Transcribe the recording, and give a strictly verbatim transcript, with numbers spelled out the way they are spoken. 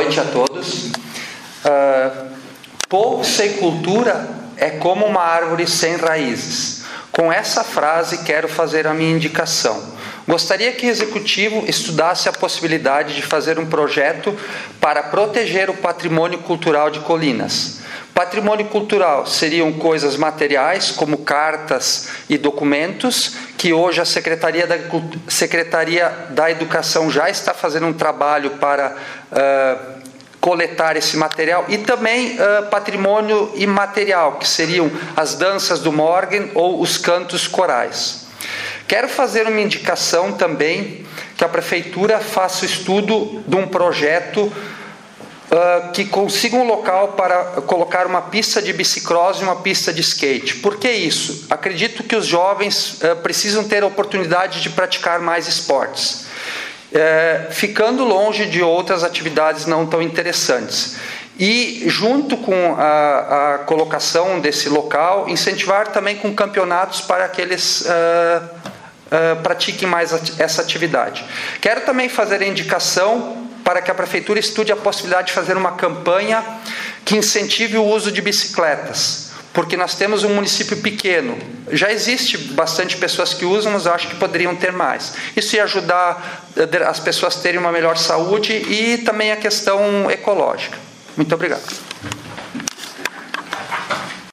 noite a todos. Uh, povo sem cultura é como uma árvore sem raízes. Com essa frase quero fazer a minha indicação. Gostaria que o Executivo estudasse a possibilidade de fazer um projeto para proteger o patrimônio cultural de Colinas. Patrimônio cultural seriam coisas materiais, como cartas e documentos, que hoje a Secretaria da, Secretaria da Educação já está fazendo um trabalho para uh, coletar esse material, e também uh, patrimônio imaterial, que seriam as danças do Morgen ou os cantos corais. Quero fazer uma indicação também que a Prefeitura faça o estudo de um projeto Uh, que consiga um local para colocar uma pista de bicicross e uma pista de skate. Por que isso? Acredito que os jovens uh, precisam ter a oportunidade de praticar mais esportes, uh, ficando longe de outras atividades não tão interessantes. E, junto com a, a colocação desse local, incentivar também com campeonatos para que eles uh, uh, pratiquem mais essa atividade. Quero também fazer a indicação para que a Prefeitura estude a possibilidade de fazer uma campanha que incentive o uso de bicicletas, porque nós temos um município pequeno, já existe bastante pessoas que usam, mas eu acho que poderiam ter mais. Isso ia ajudar as pessoas a terem uma melhor saúde e também a questão ecológica. Muito obrigado.